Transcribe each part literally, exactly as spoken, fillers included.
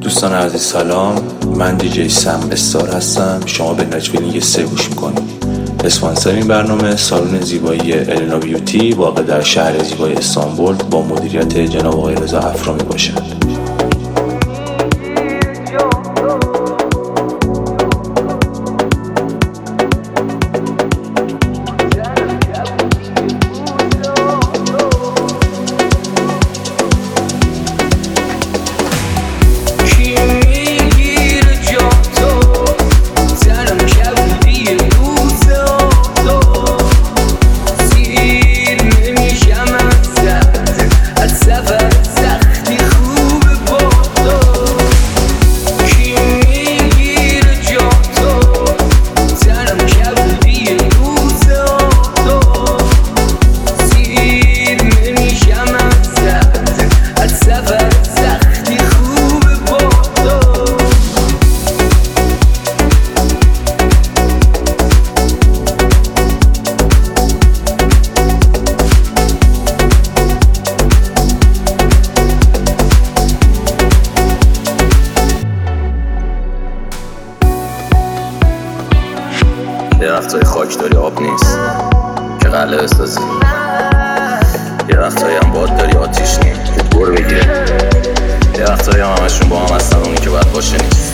دوستان عزیز سلام، من دیجی سم استار هستم. شما به ناچفیلینگ سه گوش میکنید. اسپانسر این برنامه سالن زیبایی النا بیوتی واقع در شهر زیبای استانبول با مدیریت جناب آقای رضا افرامی باشد. یه وقتای خاک داری آب نیست که قلعه بسازی، یه وقتایی هم باد داری آتیش نیست که دور بگیره، یه وقتایی هم همشون با هم هستن اونی که باید باشه نیست.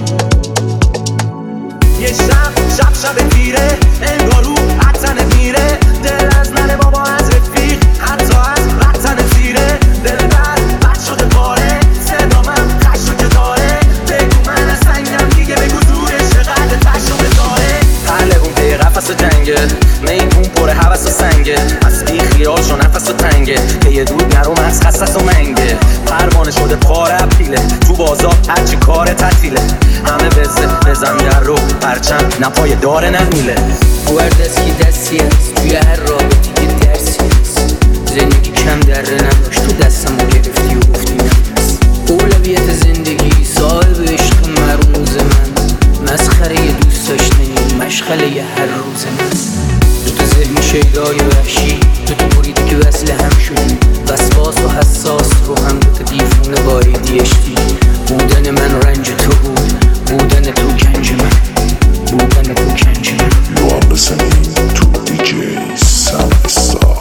یه شب شب شب تیره انگارو عطنه میره، دل از ننه بابا از رفیق حتی از وطن تیره، دل درد بد شده پاره صدا من خشو که داره، بگو من از سنگم دیگه بگو دورش چقدر تشو بذاره. قلبون پی قفص جنگه میمون پر حوث و سنگه، از بی خیال شو نفس و تنگه که یه دود نروم از خصص و منگه، پروانه شده پاره پیله تو بازار هرچی کار تعطیله، همه بزه بزن در رو پرچم نپای داره نمیله. دستی دستی هست توی هر رابطی که درسی هست، زندگی کم دره نداشت تو دستم رو گرفتی و گفتی نمست. اولویت زندگی صاحب عشق مرموز من، مسخره دوست داشتنی مشغله هر روز من. تو تو ذهن شیدای وحشی، تو تو بریدی که وصل هم شدی، وسواس و حساس رو هم دو تا دیفونه باریدی اشتی. بودن من رنج تو بود، بودن تو کنج من، بودن تو کنج من. You are listening to دی جی Sam Star.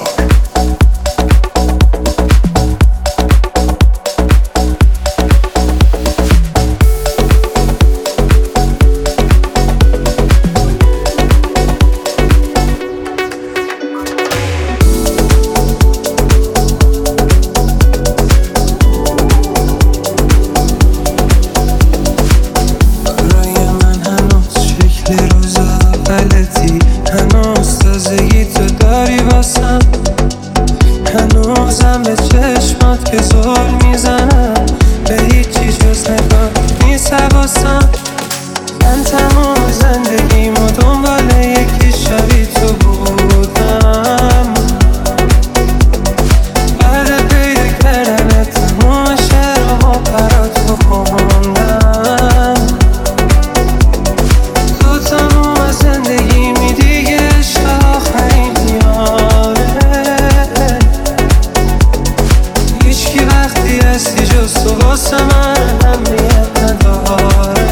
هنوزم به چشمات که زل میزنم، به هیچی جز نگاه نیست حواسم. من تمام زندگیمو دنبال یکی شبیه تو بودم، بعد پیدا کردن تمام شهرها برات تو خوندم. تو تمام زندگیمی دیگه عشق آخرین میاره، هیچکی وقتی هستی جز تو واسه من اهمیت نداره.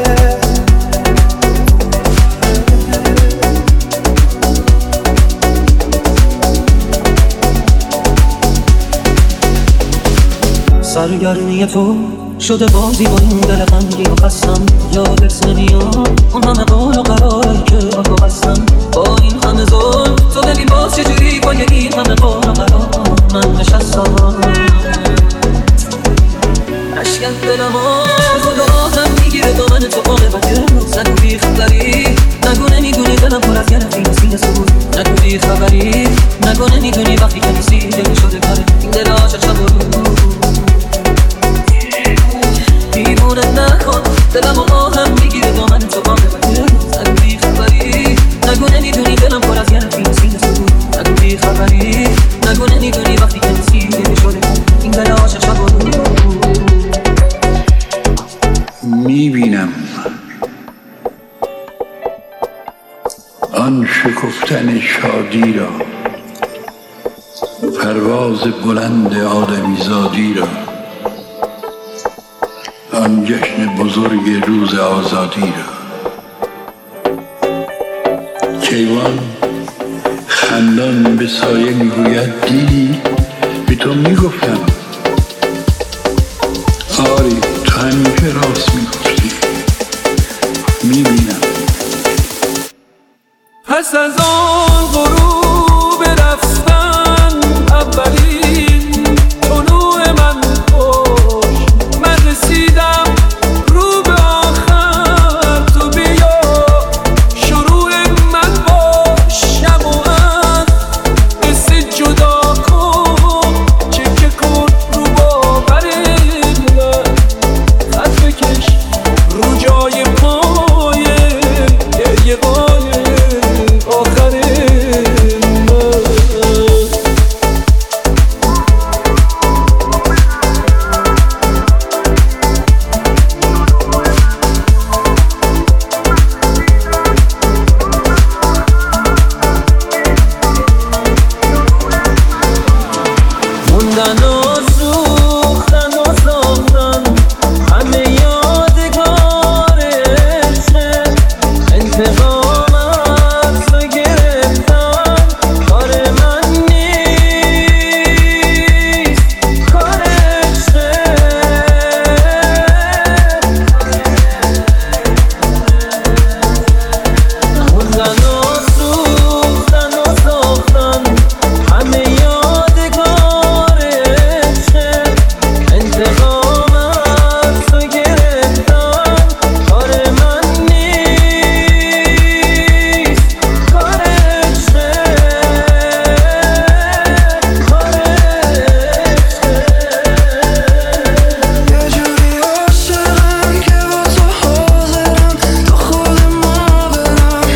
سرگرمی تو شده بازی با این دل غمگین و خستم، یادت نمیاد اون همه قول و قراری که با تو بستم. با این همه ظلم تو ببین باز چجوری با این همه قول و قرار من نشستم. اشکم دلم خدا هم میگیره با من تو عاقبت روز. نگو بی خبری، نگو نمیدونی دلم پر از گرفتی نسیل سرود. نگو بی خبری، نگو نمیدونی وقتی که نیستی دل شده کاره این دل عاشق شب و روز. دیوونه نکن دلم آهم میگیره با من تو عاقبت روز. نگو بی خبری، نگو نمیدونی دلم پر از گرفتی نسیل سرود. نگو بی خبری، نگو نمیدونی وقتی که نیستی دل شده این دل عاشق شب و روز. میبینم آن شکفتن شادی را، پرواز بلند آدمیزادی را، آن جشن بزرگ روز آزادی را. کیوان خندان به سایه میگوید دیدی؟ به تو میگفتم. آری تو همیشه راست میگفتی. میبینم پس از آن غروب رفتن اولین طلوع من باش، من رسیدم رو به آخر، تو بیا شروع من باش. شمو از قصه جدا کن، چکه کن رو باور من، خط بکش رو جای پای گریه قای آخر من. موندن و سوختن و ساختن همه یادگار عشق، انتقام از تو گرفتن کار من نیست، کار عشقه. موندن و سوختن و ساختن همه یادگار عشق، انتقام از تو گرفتن کار من نیست، کار عشقه، کار عشقه. یه جوری عاشقم که با تو حاضرم تا خود ما برم،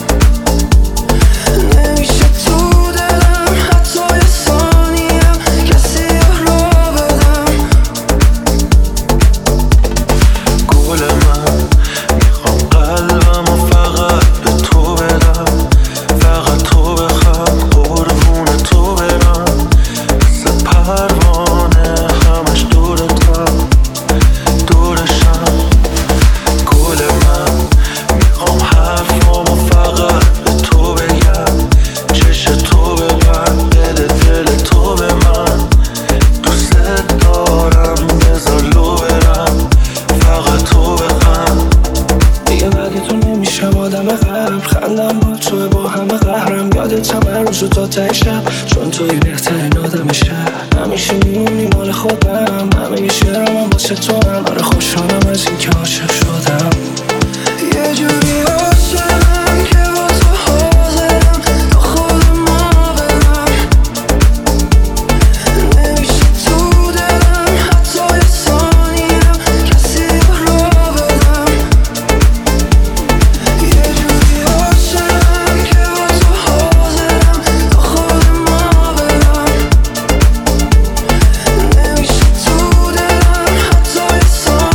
نمیشه تو دلم حتی یه ثانیم کسی را بدم. گل من میخوام قلبم و فقط به تو بدم، فقط تو بخوام قربون تو برم، مثل پروانه همش دورتم دورشم. گل من میخوام حرفامو فقط به تو بگم، چش تو ببند دل دل تو به من، دوست دارم بذار لو برم، فقط تو بخند. دیگه بعد تو نمیشم آدم غرب، خندم با تو با همه قهرم، یادتم هر روز و تا ته شب، چون توی بهترین آدم شهر. همیشه میمونی مال خودم، همه شعرم هم واسه تو هم. آره خوشحالم از این که عاشق شدم. یه جوری عاشقم که با تو حاضرم تا خود ما برم، نمیشه تو دلم حتی یه ثانیم کسی را بدم. یه جوری عاشقم که با تو حاضرم تا خود ما برم، نمیشه تو دلم حتی یه ثانیم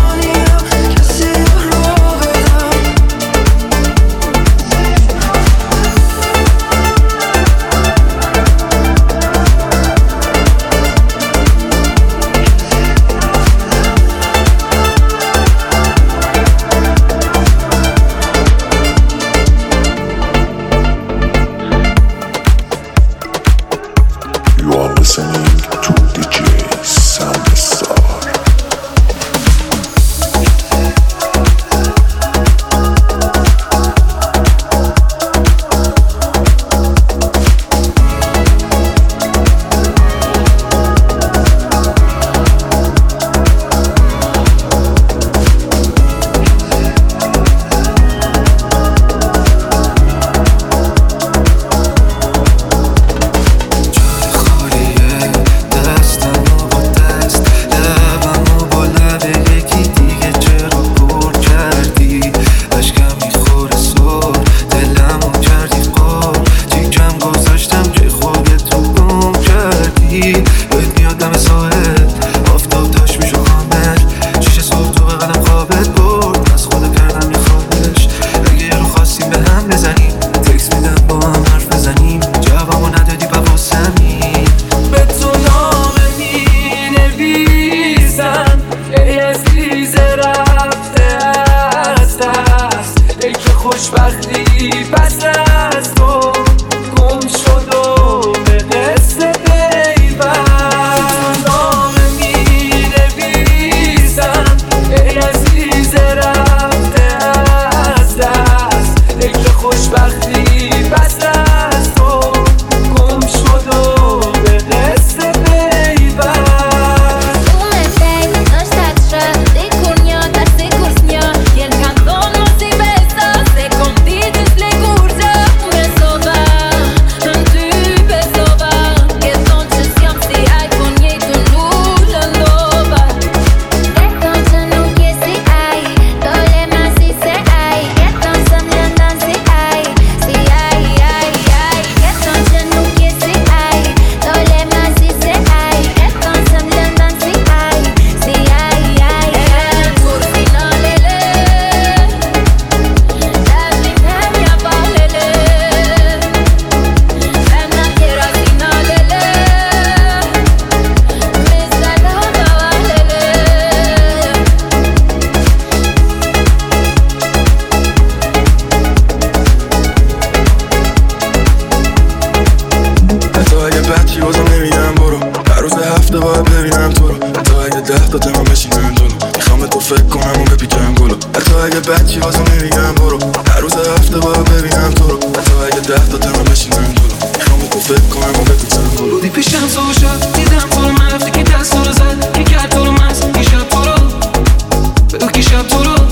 بچی واسه نمیگم برو، هر روز هفته باید ببینم تو رو، حتی اگه ده تا تنم بشینم جلو، میخوام به تو فکر کنم و بپیچم تو رو. بودی پیشم صبح شد دیدم تو رو، من رفتی که دست تو رو زد که کرد تو رو مست، این شب تو رو بگو که شب تو رو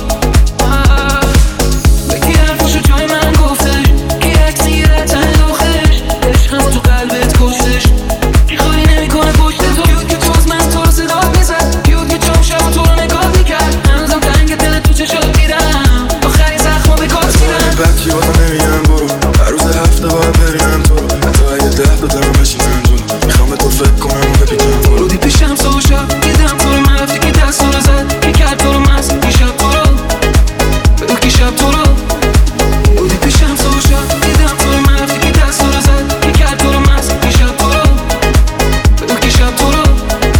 بگی حرفاشو جای من گفتش، که عکسی رتن دوخش عشقم تو قلبت کشتش، که خالی نمیکنه پشت تو، کیود که توز من تو رو صدا میزد، کیود که چون شب تو رو نگاه میکرد، هنوزم تنگ دل تو چشات دیدم، آخری زخمو به کار سیدم. بچی واسه نمیگم برو، هر روز هفته باید ببینم تو رو، حتی اگه ده تا تنم بشینم جلو، میخوام به تو فکر کنم و بپیچم تو رو. بودی پیشم صبح شد دیدم تو رو، من رفتی که دست تو رو زد که کرد تو رو مست، این شب تو رو بگو که شب تو رو. بودی پیشم صبح شد دیدم تو رو، من رفتی که دست تو رو زد که کرد تو رو مست، این شب تو رو بگو که شب تو رو.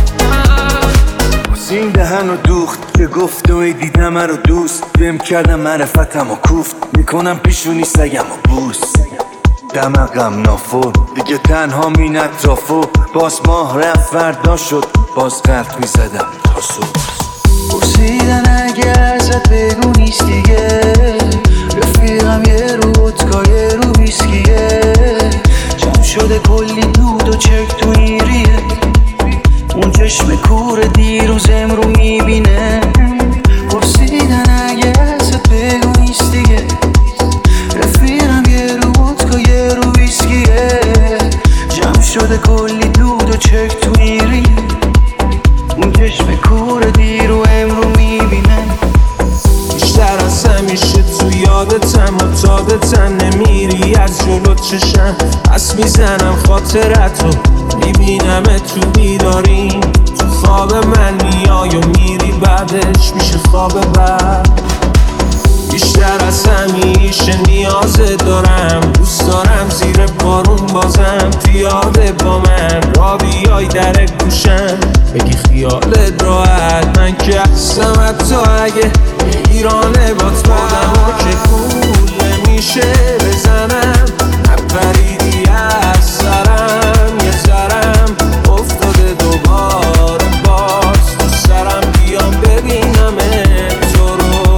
واسه این دهن رو دوخت که گفت و ای دیدم من رو دوست، بهم کردم معرفتم و کوفت، میکنم پیشونی سگم و بوس، دمقم نافور دیگه تنها مین اطرافو، باز ماه رفت فردا شد، باز قلب میزدم تا صبح. پرسیدن اگه ازت بگو نیست دیگه، رفیقم یه رو ودکا یه رو ویسکیه، جمع شده کلی دود و چک تو ایریه، اون چشم کور دیروز امرو میبینه. پرسیدن اگه ازت بگو نیست دیگه، رفیقم یه رو ودکا یه رو ویسکیه، جمع شده کلی دود و چک تو ایریه، اون چشم کور دیر و امرو میبینه. بیشتر از همیشه تو یادتم و تادتم، نمیری از جلو چشم، پس میزنم خاطرت رو، میبینم تو بیداری، تو خواب من میای و میری، بعدش میشه خواب بعد. بیشتر از همیشه نیازه دارم، دوست دارم زیر بارون بازم پیاده با من را بیای در گوشم، بگی خیالت راحت، من که هستم حتی اگه ایرانه بات بدم که پول نمیشه بزنم، نپریدی از سرم یه ذرم افتاده دوباره باز تو سرم، بیام ببینم تو رو،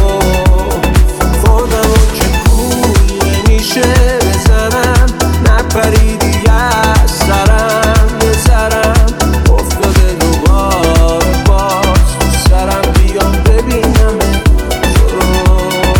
خودمو که پول نمیشه بزنم، نپریدی از سرم یه ذرم افتاده دوباره باز تو سرم، بیام ببینم تو رو.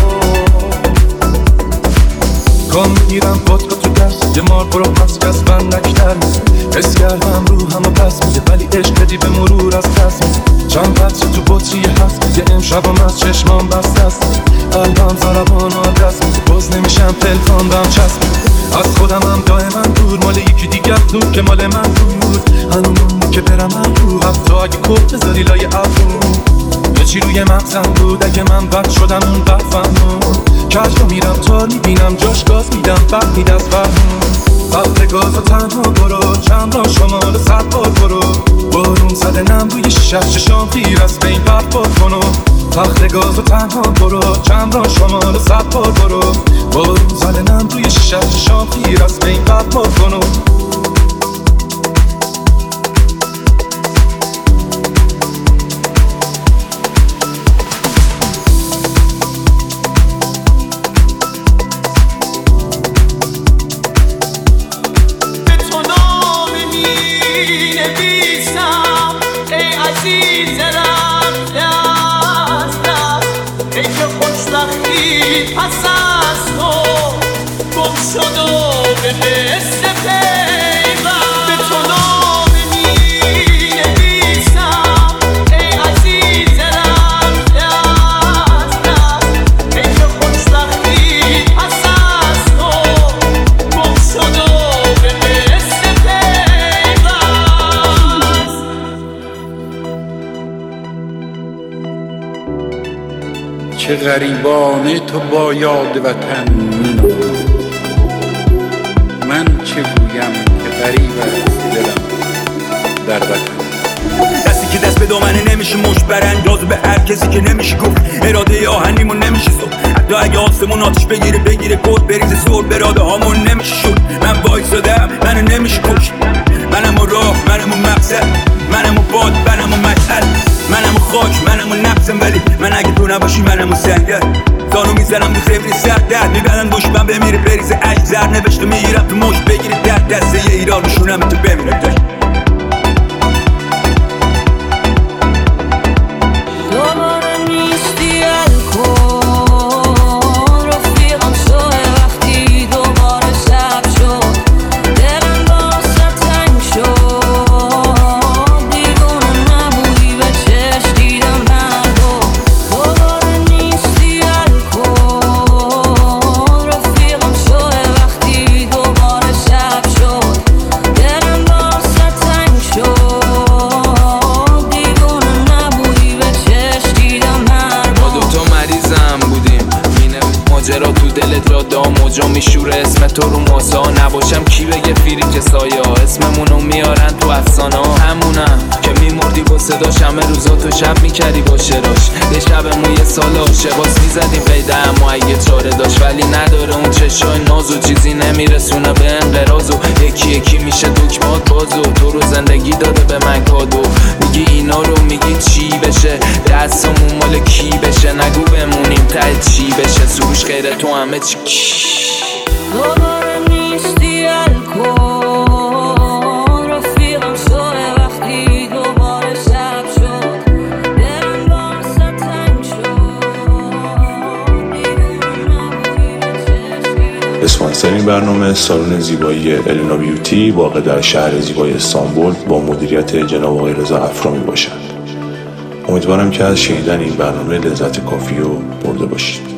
کام میگیرم پاتکا تو دست، یه مار برو پس کس بندک ترمیز، حس کردم رو همه پس میزه، ولی عشق بدی به مرور از دست میزه، چند قطره تو بطری هست، یه امشبم از چشمام بست است، قلبم ضربان و دست میزه، باز نمیشم پلکان بهم چسب میزه، از خودم هم دائما دور، مال یکی دیگه دور که مال من بود، هنومونی که برم من رو، حتی اگه کل بذاری لای ابرو، یه چی روی مغزم بود، اگه من بد شدم اون بد فهمون، کج رو میرم تا میبینم جاش گاز میدم بد میده از فهمون، وقت گاز و تنها برو، چند را شمال صد بار برو، بارون زده نم روی شیشه ششام خیر از بین برباد کنو، وقت گاز و تنها برو، چند را شمال صد بار برو، بارون زده نم روی شیشه ششام خیر از بین برباد کنو. پس از تو گم شد و به مثل پیوند به تو نامه می نویسم ای عزیز رفته از دست، ای که خوشبختی پس از تو گم شد و به مثل پیوند. چه غریبانه تو با یاد وطن می، من چه گویم که غریب است دلم در وطن. دستی که دست به دامنه نمیشه مشت برانداز به هر کسی که نمیشه گفت، اراده آهنیمون نمیشه صبح، حتی اگه آسمون آتش بگیره بگیره کود بریزه سر براده هامون نمیشه شد. من وایسادم منو نمیشه کشت، منم و راه منم و مقصد، منم و باد منم و مشعل، منم و خاک منم و نفسم، ولی من اگه تو نباشی منم و سنگر. میری که سایه ها اسممونو میارن تو افسانه ها. همونم که میمردی با صداش، همه روزا تو شب میکردی با شراش. یه شبمون یه سال عاشقاس میزدیم قیده اما اگه چاره داشت، ولی نداره اون چشای نازو، چیزی نمیرسونه به انقراض و یکی یکی میشه دکمات بازو. تو رو زندگی داده به من کادو، میگی اینا رو میگی چی بشه، دستمون مال کی بشه، نگو بمونیم ته چی بشه، سروش غیره تو همه چی دوباره نیستی الکل رفیقم شده وقتی دوباره شب شد، دلم واسه تنگ شد. اسپانسر این برنامه سالن زیبایی النا بیوتی واقع در شهر زیبای استانبول با مدیریت جناب آقای رضا افرامی باشد. امیدوارم که از شنیدن این برنامه لذت کافی رو برده باشید.